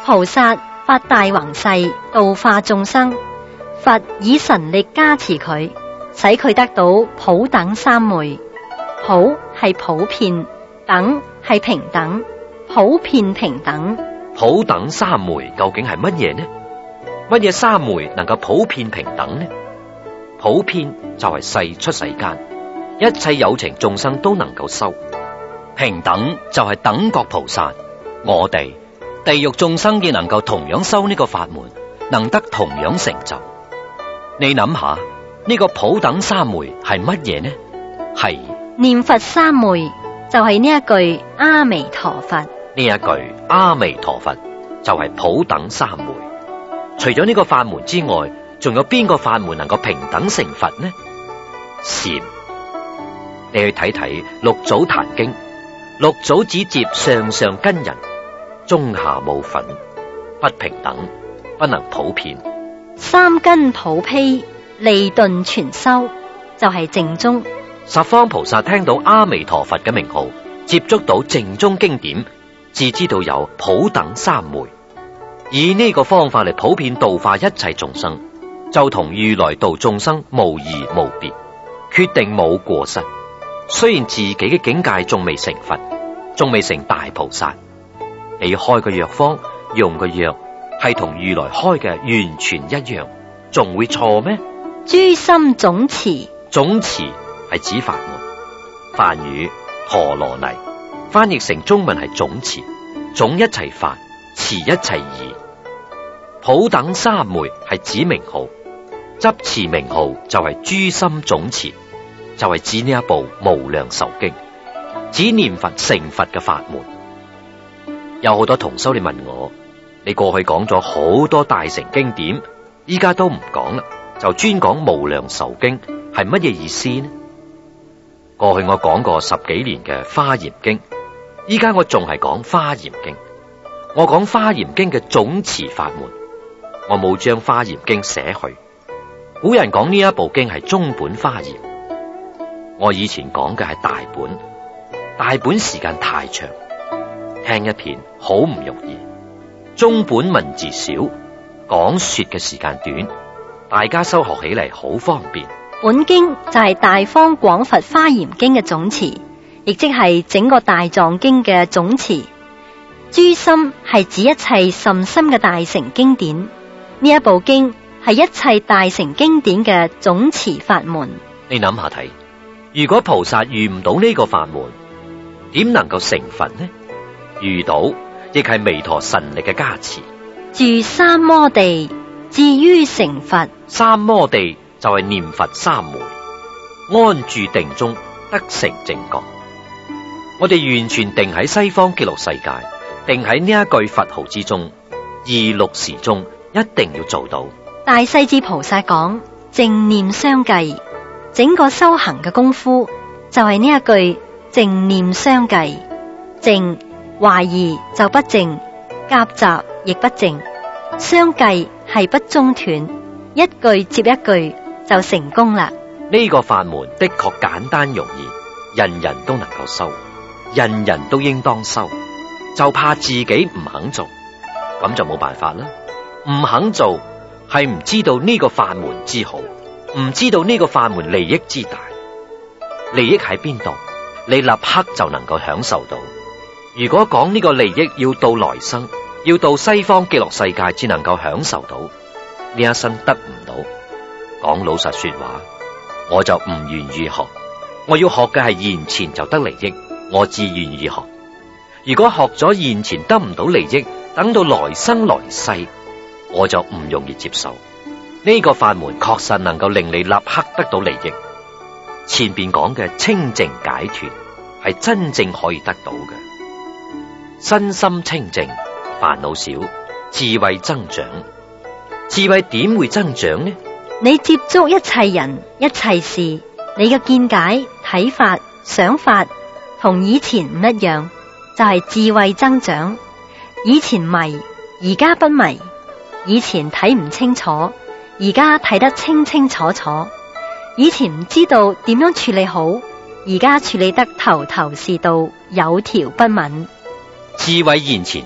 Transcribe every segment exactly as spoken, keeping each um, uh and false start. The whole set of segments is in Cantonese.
菩薩發大宏誓度化眾生，佛以神力加持佢，使佢得到普等三昧。普係普遍，等係平等，普遍平等。 普等三昧究竟係乜嘢呢？乜嘢三昧能夠普遍平等呢？普遍就係世出世間，一切有情眾生都能夠修。平等就係等覺菩薩，我哋地獄眾生亦能夠同樣修呢個法門，能得同樣成就。你諗下呢個普等三昧係乜嘢呢？係念佛三昧，就係呢一句阿彌陀佛。 呢一句阿彌陀佛就係普等三昧。除咗呢個法門之外，仲有邊個法門能夠平等成佛呢？禪。你去睇睇六祖壇經，六祖只接上上根人，中下冇份，不平等，不能普遍。 三根普披，利鈍全收，就係淨宗。 十方菩薩聽到阿彌陀佛嘅名號，接觸到淨宗經典，自知道有普等三昧，以呢個方法嚟普遍度化一切眾生，就同如來度眾生無異無別，決定冇過失。雖然自己嘅境界仲未成佛，仲未成大菩薩，你開個藥方，用個藥係同如來開嘅完全一樣，仲會錯咩？ 諸心總持， 總持係指法門，梵語陀羅尼，翻譯成中文係總持，總一切法，持一切義。普等三昧係指名號，執持名號就係諸心總持，就係指呢一部無量壽經，指念佛成佛嘅法門。有好多同修你問我，你過去講咗好多大乘經典，依家都唔講啦，就專講無量壽經，係乜嘢意思呢？過去我講過十幾年嘅華嚴經，依家我仲係講華嚴經。我講華嚴經嘅總持法門，我冇將華嚴經寫去。古人講呢一部經係中本華嚴，我以前講嘅係大本，大本時間太長，聽一遍好唔容易。中本文字少，講說嘅時間短，大家修學起嚟好方便。 本經就係大方廣佛華嚴經嘅總持，亦即係整個大藏經嘅總持。諸心係指一切甚深嘅大乘經典，呢一部經係一切大乘經典嘅總持法門。 你諗下睇，如果菩薩遇唔到呢個法門，點能夠成佛呢？遇到亦係彌陀神力嘅加持。 住三摩地，至於成佛。 三摩地就係念佛三昧，安住定中得成正覺。我哋完全定喺西方極樂世界，定喺呢一句佛號之中，二六時中一定要做到。 大勢至菩薩講正念相繼，整個修行嘅功夫就係呢一句正念相繼。正懷疑就不正，夾雜亦不正，相繼係不中斷，一句接一句就成功啦。 呢個法門的確簡單容易，人人都能夠修，人人都應當修，就怕自己唔肯做，咁就冇辦法啦。唔肯做係唔知道呢個法門之好，唔知道呢個法門利益之大。利益喺邊度？你立刻就能夠享受到。如果講呢個利益要到來生，要到西方極樂世界至能夠享受到，呢一生得唔到。講老實說話，我就唔願意學。我要學嘅係現前就得利益，我至願意學。如果學咗現前得唔到利益，等到來生來世，我就唔容易接受。呢個法門確實能夠令你立刻得到利益。前邊講嘅清淨解脫係真正可以得到嘅。身心清淨，煩惱少，智慧增長。智慧點會增長呢？ 你接觸一切人一切事，你嘅見解睇法想法同以前唔一樣，就係智慧增長。以前迷，而家不迷；以前睇唔清楚，而家睇得清清楚楚；以前唔知道點樣處理好，而家處理得頭頭是道，有條不紊。 智慧現前，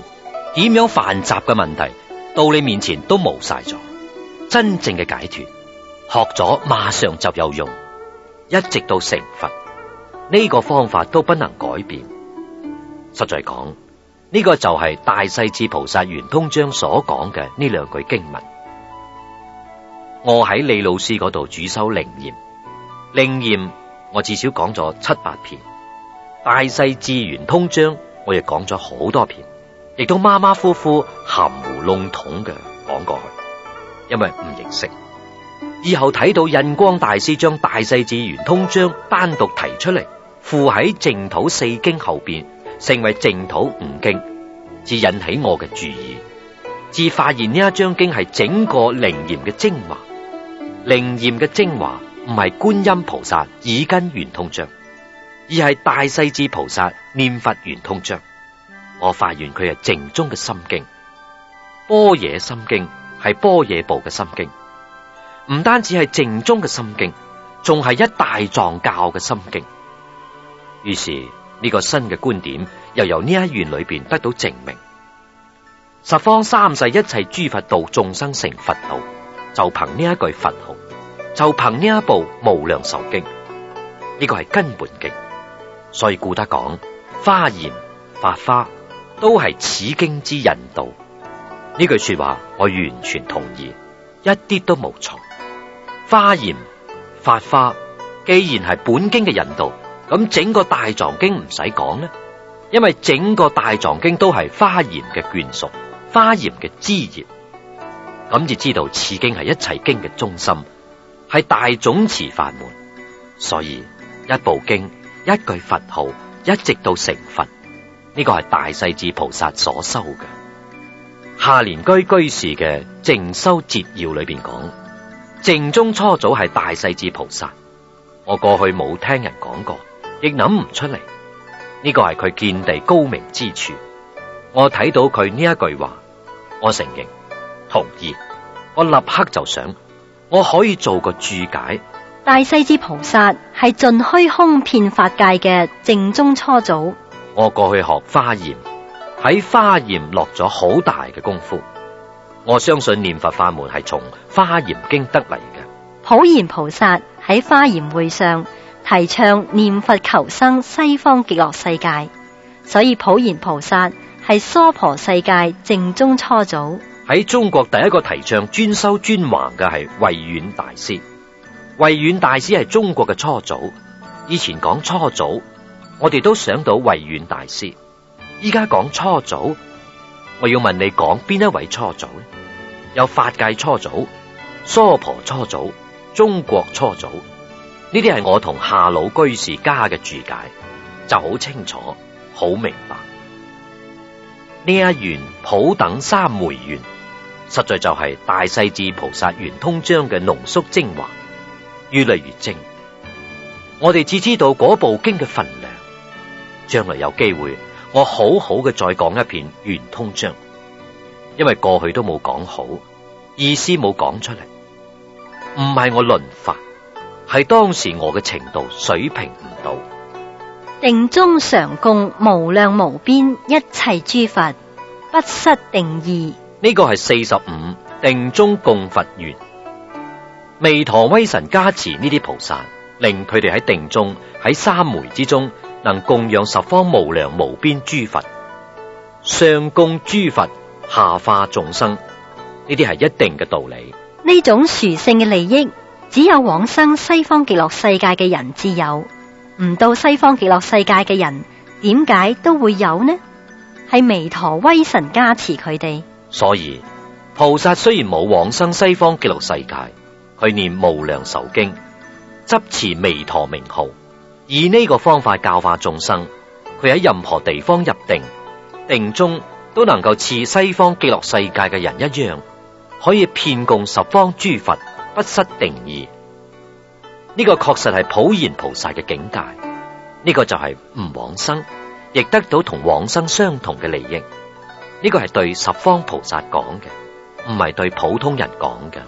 點樣犯雜嘅問題到你面前都冇晒咗。真正嘅解脫，學咗馬上就有用，一直到成佛，呢個方法都不能改變。實在講，呢個就係大勢至菩薩圓通章所講嘅呢兩句經文。我喺李老師嗰度主修靈驗，靈驗我至少講咗七八篇，大勢至圓通章我亦講咗好多篇，亦都馬馬虎虎含糊籠統嘅講過去，因為唔認識。以後睇到印光大師將大勢至圓通章單獨提出嚟，附喺淨土四經後邊，成為淨土五經，至引起我嘅注意，至發現呢一章經係整個靈驗嘅精華。靈驗嘅精華唔係觀音菩薩耳根圓通章，而係大勢至菩薩念佛圓通章。我發現佢係淨宗嘅心經，般若心經係般若部嘅心經，唔單止係淨宗嘅心經，仲係一大藏教嘅心經。於是呢個新嘅觀點又由呢一願裏邊得到證明。十方三世一切諸佛度眾生成佛道，就憑呢一句佛號，就憑呢一部無量壽經，呢個係根本經。所以故得講華嚴、法華都係此經之引導。呢句說話我完全同意，一啲都冇錯。華嚴、法華既然係本經嘅引導，咁整個大藏經唔使講呢，因為整個大藏經都係華嚴嘅眷屬，華嚴嘅枝葉。咁就知道此經係一切經嘅中心，係大總持法門。所以一部經，一句佛號，一直到成佛，呢個係大勢至菩薩所修嘅。下蓮居居士嘅淨修節要裏邊講，淨宗初祖係大勢至菩薩。我過去冇聽人講過，亦諗唔出嚟。呢個係佢見地高明之處。我睇到佢呢一句話，我承認同意。我立刻就想，我可以做個注解。 大勢至菩薩係盡虛空遍法界嘅淨宗初祖。 我過去學華嚴，喺華嚴落咗好大嘅功夫。我相信念佛法門係從華嚴經得嚟嘅。 普賢菩薩喺華嚴會上提倡念佛求生西方極樂世界，所以普賢菩薩係娑婆世界淨宗初祖。 喺中國第一個提倡專修專橫嘅係慧遠大師。慧遠大師係中國嘅初祖。以前講初祖，我哋都想到慧遠大師。依家講初祖，我要問你講邊一位初祖呢？有法界初祖、娑婆初祖、中國初祖，呢啲係我同下老居士家嘅注解，就好清楚、好明白。呢一願普等三昧願，實在就係大勢至菩薩圓通章嘅濃縮精華，越嚟越精。我哋只知道嗰部經嘅分量，將來有機會，我好好嘅再講一遍圓通章，因為過去都冇講好，意思冇講出嚟。唔係我論法，係當時我嘅程度水平唔到。 定中常供無量無邊一切諸佛，不失定義。 呢個係四十五定中供佛願。彌陀威神加持呢啲菩薩，令佢哋喺定中喺三昧之中，能供養十方無量無邊諸佛，上供諸佛，下化眾生。呢啲係一定嘅道理。 呢種殊勝嘅利益，只有往生西方極樂世界嘅人至有，唔到西方極樂世界嘅人，點解都會有呢？係彌陀威神加持佢哋。 所以菩薩雖然冇往生西方極樂世界，佢念無量壽經，執持彌陀名號，以呢個方法教化眾生，佢喺任何地方入定，定中都能夠似西方極樂世界嘅人一樣，可以遍供十方諸佛，不失定義。呢個確實係普賢菩薩嘅境界。呢個就係唔往生，亦得到同往生相同嘅利益。呢個係對十方菩薩講嘅，唔係對普通人講嘅。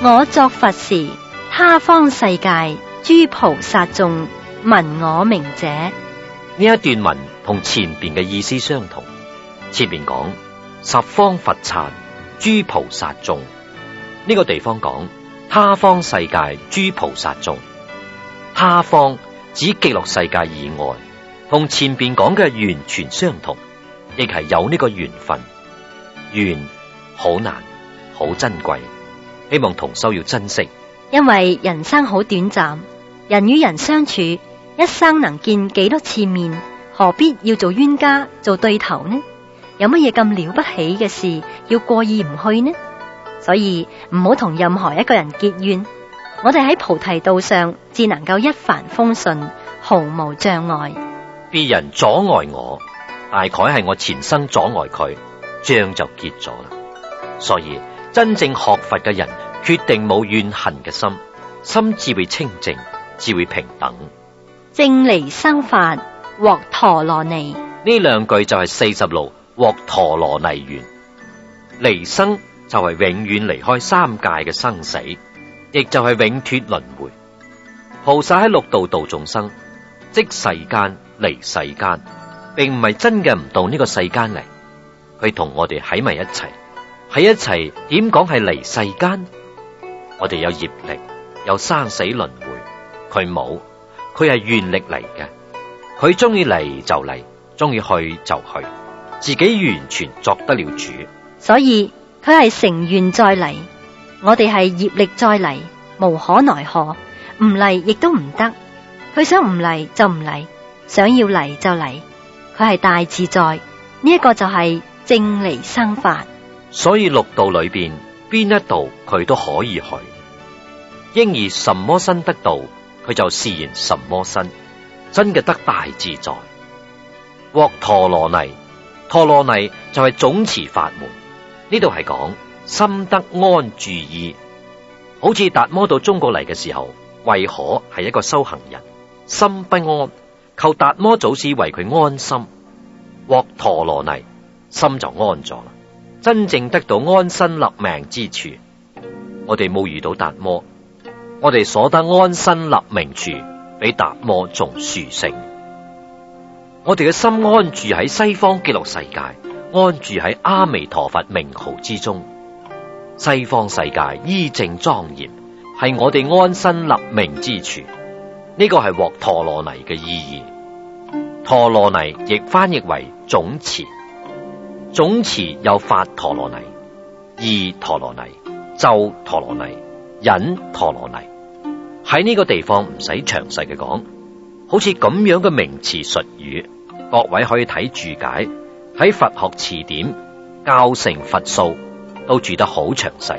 我作佛時，他方世界諸菩薩眾聞我名者。 呢一段文同前邊嘅意思相同。前邊講十方佛剎諸菩薩眾，呢個地方講他方世界諸菩薩眾。他方指極樂世界以外，同前邊講嘅完全相同，亦係有呢個緣分。緣好難，好珍貴，希望同修要珍惜。 因為人生好短暫，人與人相處，一生能見幾多次面，何必要做冤家做對頭呢？有乜嘢咁了不起嘅事要過意唔去呢？所以唔好同任何一個人結怨。我哋喺菩提道上，至能夠一帆風順，毫無障礙。 別人阻礙我，大概係我前生阻礙佢，仗就結咗啦。所以真正學佛嘅人，決定冇怨恨嘅心，心智會清淨，智會平等。 正離生法，獲陀羅尼。 呢兩句就係四十六獲陀羅尼緣。離生就係永遠離開三界嘅生死，亦就係永脫輪迴。菩薩喺六道度眾生，即世間離世間，並唔係真嘅唔到呢個世間嚟，佢同我哋喺埋一齊，喺一齊點講係離世間？我哋有業力，有生死輪迴，佢冇，佢係願力嚟嘅，佢中意嚟就嚟，中意去就去，自己完全作得了主。 所以佢係成願再嚟，我哋係業力再嚟，無可奈何，唔嚟亦都唔得。佢想唔嚟就唔嚟，想要嚟就嚟，佢係大自在。呢、這、一個就係正離生法。 所以六道裏邊邊一道佢都可以去。應以什麼身得道，佢就示現什麼身，真嘅得大自在。獲陀羅尼，陀羅尼就係總持法門。呢度係講心得安住意，好似達摩到中國嚟嘅時候，慧可係一個修行人，心不安，求達摩祖師為佢安心。獲陀羅尼，心就安咗啦，真正得到安身立命之處。我哋冇遇到達摩，我哋所得安身立命處比達摩仲殊勝。我哋嘅心安住喺西方極樂世界，安住喺阿彌陀佛名號之中。西方世界依正莊嚴，係我哋安身立命之處。呢個係獲陀羅尼嘅意義。陀羅尼亦翻譯為總持，總持有法陀羅尼、意陀羅尼、咒陀羅尼、忍陀羅尼。喺呢個地方唔使詳細嘅講，好似咁樣嘅名詞術語，各位可以睇注解，喺佛學詞典、教成佛數都注得好詳細。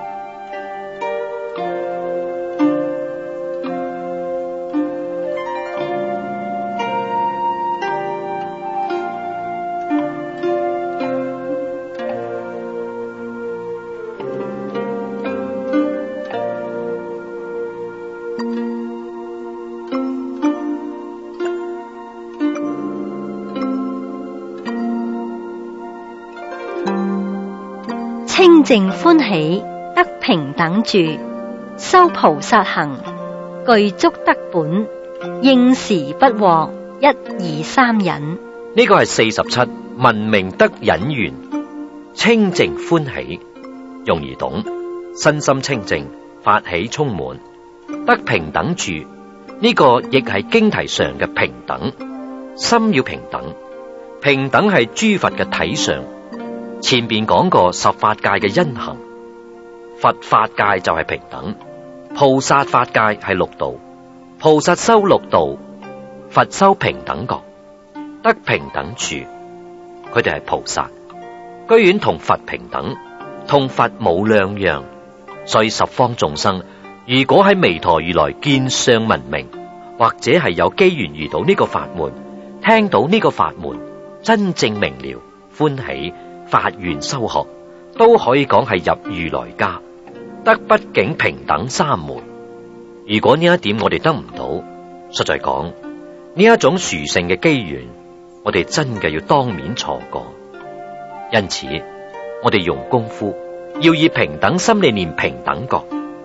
清淨歡喜得平等住，修菩薩行具足德本，應時不獲一二三忍。 呢個係四十七聞名得忍緣。清淨歡喜容易懂，身心清淨，法喜充滿，得平等住。呢、這個亦係經題上嘅平等，心要平等，平等係諸佛嘅體相。前邊講過十法界嘅因行，佛法界就係平等，菩薩法界係六道，菩薩修六道，佛修平等覺，得平等處。佢哋係菩薩，居然同佛平等，同佛冇兩樣。所以十方眾生，如果喺彌陀如來見相聞名，或者係有機緣遇到呢個法門，聽到呢個法門，真正明了，歡喜發願修學，都可以講係入如來家，得畢竟平等三門。如果呢一點我哋得唔到，實在講呢一種殊勝嘅機緣，我哋真嘅要當面錯過。因此我哋用功夫要以平等心理念平等覺，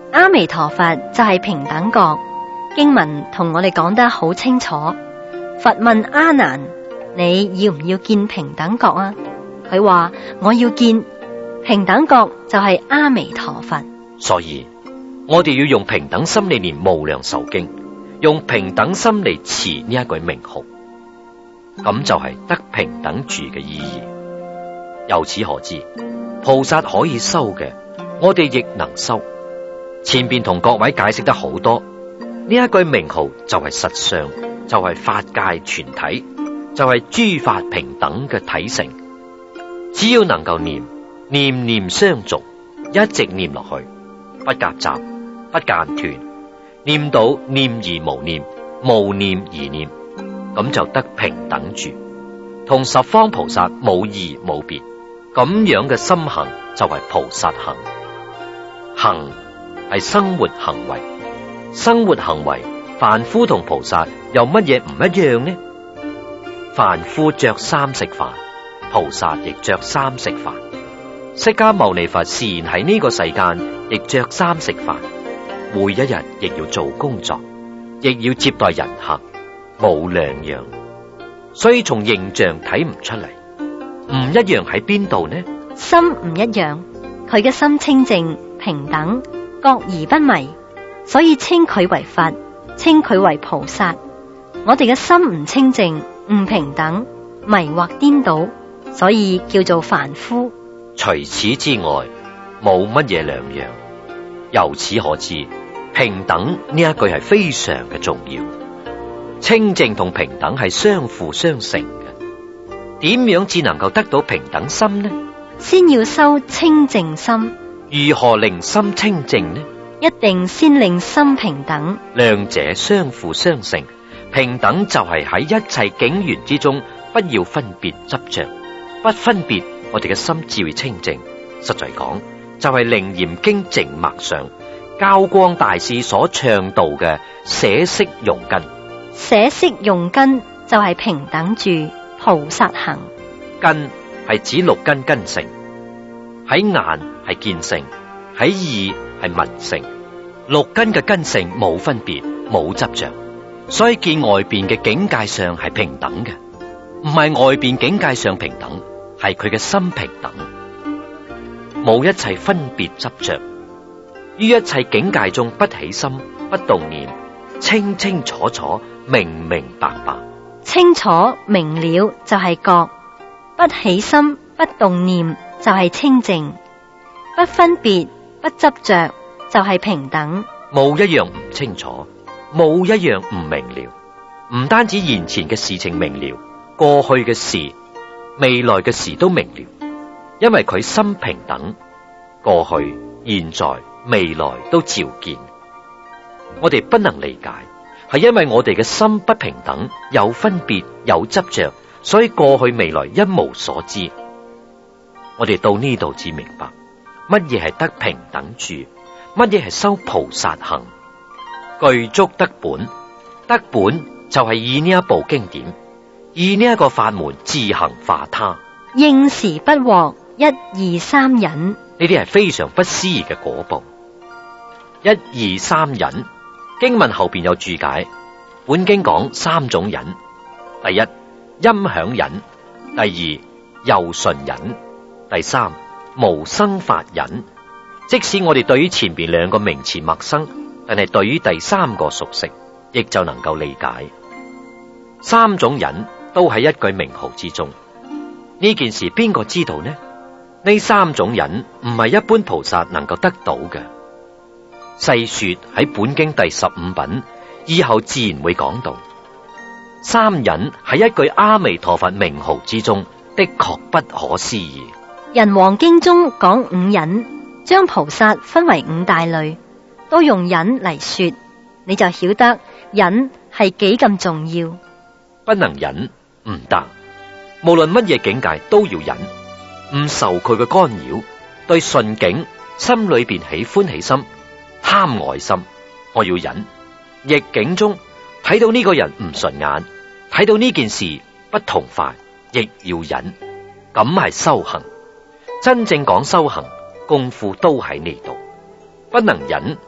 阿彌陀佛就係平等覺。經文同我哋講得好清楚。佛問阿難：你要唔要見平等覺啊？佢話我要見。平等覺就係阿彌陀佛。 所以我哋要用平等心嚟念無量壽經，用平等心嚟持呢一句名號，咁就係得平等住嘅意義。由此可知，菩薩可以修嘅，我哋亦能修。前邊同各位解釋得好多，呢一句名號就係實相，就係法界全體，就係諸法平等嘅體性。只要能夠念，念念相續，一直念落去，不夾雜，不間斷，念到念而無念，無念而念，咁就得平等住，同十方菩薩冇異冇別。咁樣嘅心行就係菩薩行。行係生活行為，生活行為凡夫同菩薩有乜嘢唔一樣呢？凡夫着衫食飯，菩薩亦着衫食飯。釋迦牟尼佛自然喺呢個世間亦着衫食飯，每一日亦要做工作，亦要接待人客，冇兩樣。所以從形象睇唔出嚟，唔一樣喺邊度呢？ 心唔一樣，佢嘅心清淨平等，覺而不迷，所以稱佢為佛，稱佢為菩薩。我哋嘅心唔清淨，唔平等，迷惑顛倒，所以叫做凡夫。 除此之外，冇乜嘢兩樣。由此可知，平等呢一句係非常嘅重要。清淨同平等係相輔相成嘅。點樣至能夠得到平等心呢？ 先要修清淨心。 如何令心清淨呢？ 一定先令心平等。 兩者相輔相成，平等就係喺一切境緣之中，不要分別執着，不分別，我哋嘅心至會清淨。實在講，就係《楞嚴經》淨脈上交光大師所倡導嘅捨色用根。 捨色用根就係平等住，菩薩行。 根係指六根根性，喺眼係見性，喺意係聞性。六根嘅根性冇分別，冇執着，所以見外邊嘅境界上係平等嘅，唔係外邊境界上平等，係佢嘅心平等，冇一切分別執着，於一切境界中不起心，不動念，清清楚楚，明明白白。 清楚明了就係覺，不起心，不動念就係清淨，不分別，不執着就係平等。 冇一樣唔清楚，冇一樣唔明了。唔單止眼前嘅事情明了，過去嘅事、未來嘅事都明了，因為佢心平等，過去、現在、未來都照見。我哋不能理解，係因為我哋嘅心不平等，有分別，有執着，所以過去未來一無所知。我哋到呢度至明白乜嘢係得平等住，乜嘢係修菩薩行。具足得本，得本就係以呢一部經典，以呢一個法門自行化他。 應時不獲，一二三忍。 呢啲係非常不思議嘅果報。一二三忍，經文後邊有注解。本經講三種忍：第一，音響忍；第二，柔順忍；第三，無生法忍。即使我哋對於前邊兩個名詞陌生，但係對於第三個熟悉，亦就能夠理解。三種忍都喺一句名號之中。呢件事邊個知道呢？呢三種忍唔係一般菩薩能夠得到嘅。細說喺本經第十五品，以後自然會講到。三忍喺一句阿彌陀佛名號之中，的確不可思議。 人王經中講五忍，將菩薩分為五大類，都用忍嚟說，你就曉得忍係幾咁重要。 不能忍唔得，無論乜嘢境界都要忍，唔受佢嘅干擾。對順境心裏邊起歡喜心、貪愛心，我要忍；逆境中睇到呢個人唔順眼，睇到呢件事不同快，亦要忍。咁係修行。真正講修行功夫都喺呢度，不能忍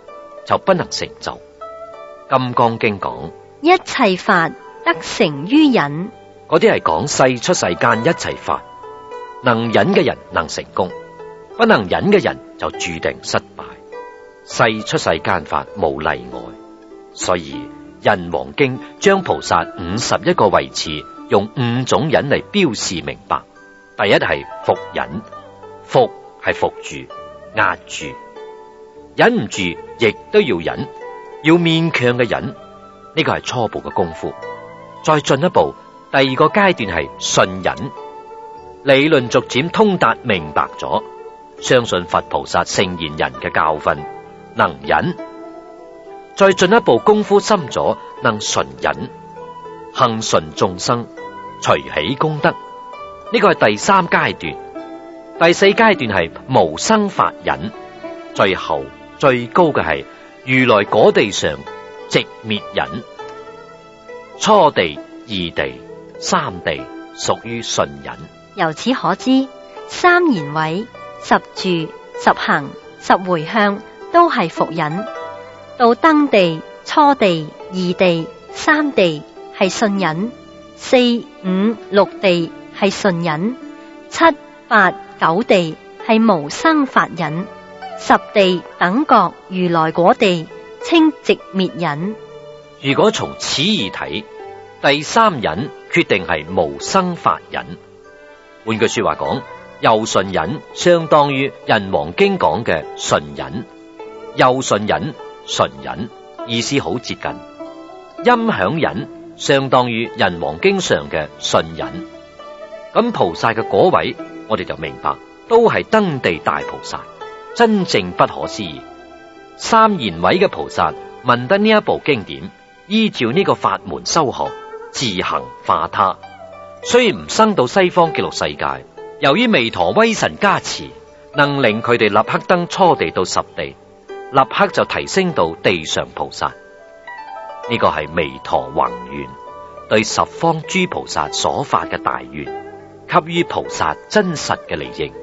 就不能成就。金剛經講， 一切法得成於忍。 嗰啲係講世出世間一切法，能忍嘅人能成功，不能忍嘅人就注定失敗。世出世間法冇例外，所以印王經將菩薩五十一個位次用五種忍嚟標示明白。第一係伏忍，伏係伏住、壓住，忍唔住亦都要忍，要勉強嘅忍，呢個係初步嘅功夫。再進一步，第二個階段係順忍，理論逐漸通達明白咗，相信佛菩薩聖賢人嘅教訓，能忍。再進一步功夫深咗，能順忍，行順眾生，隨喜功德，呢個係第三階段。第四階段係無生法忍，最後最高嘅係如來果地上寂滅忍。初地、二地、三地屬於順忍。 由此可知，三賢位、十住、十行、十回向都係伏忍。到登地、初地、二地、三地係順忍，四五六地係順忍，七八九地係無生法忍，十地等覺如來果地稱寂滅忍。 如果從此而睇，第三忍決定係無生法忍。換句說話講，右順忍相當於印王經講嘅順忍，右順忍、順忍意思好接近。音響忍相當於印王經上嘅順忍。咁菩薩嘅果位，我哋就明白，都係登地大菩薩，真正不可思議。三賢位嘅菩薩聞得呢一部經典，依照呢個法門修學，自行化他。雖然唔生到西方極樂世界，由於彌陀威神加持，能令佢哋立刻登初地到十地，立刻就提升到地上菩薩。呢個係彌陀宏願對十方諸菩薩所發嘅大願，給予菩薩真實嘅利益。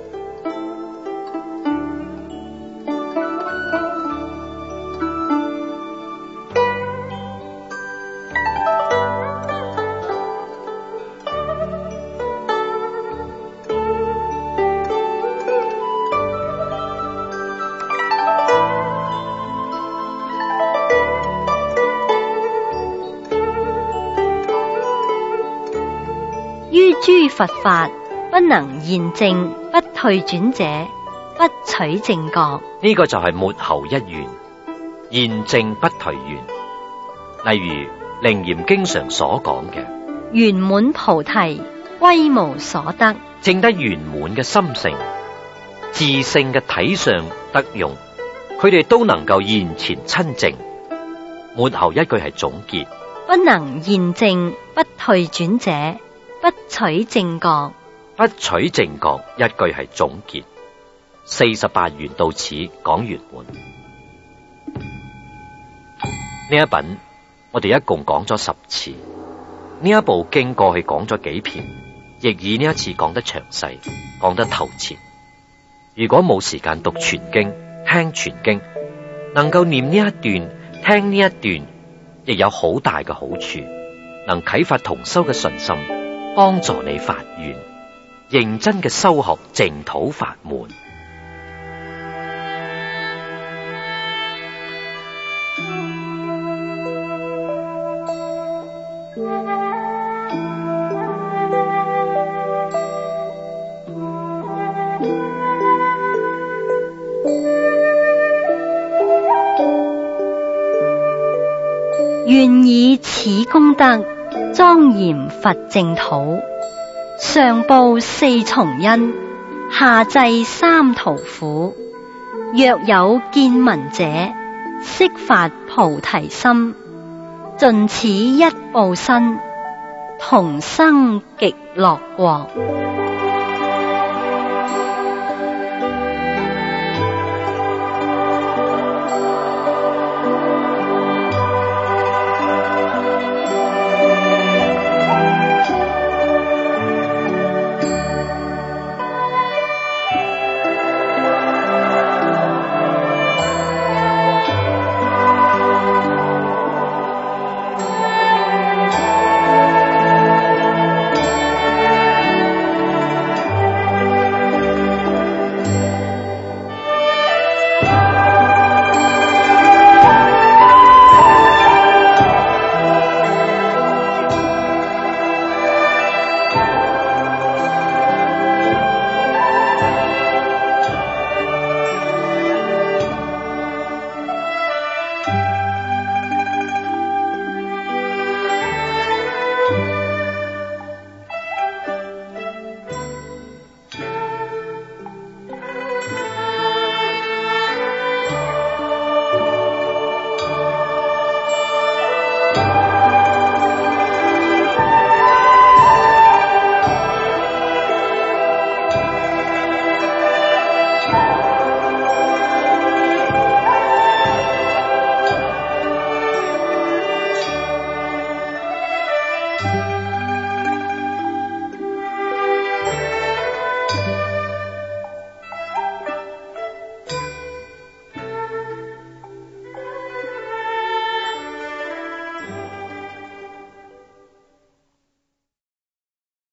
於諸佛法不能現證不退轉者，不取正覺。 呢個就係末後一願，現證不退願。例如楞嚴經常所講嘅圓滿菩提歸無所得， 證得圓滿嘅心性、自性嘅體相得用，佢哋都能夠現前親證。末後一句係總結， 不能現證不退轉者，不取正覺。 不取正覺一句係總結。四十八願到此講圓滿。呢一品我哋一共講咗十次，呢一部經過去講咗幾篇，亦以呢一次講得詳細，講得透徹。如果冇時間讀全經、聽全經，能夠念呢一段、聽呢一段，亦有好大嘅好處，能啟發同修嘅信心，幫助你發願，認真嘅修學淨土法門。 願以此功德莊嚴佛淨土，上報四重恩，下濟三途苦。若有見聞者，悉發菩提心，盡此一報身，同生極樂國。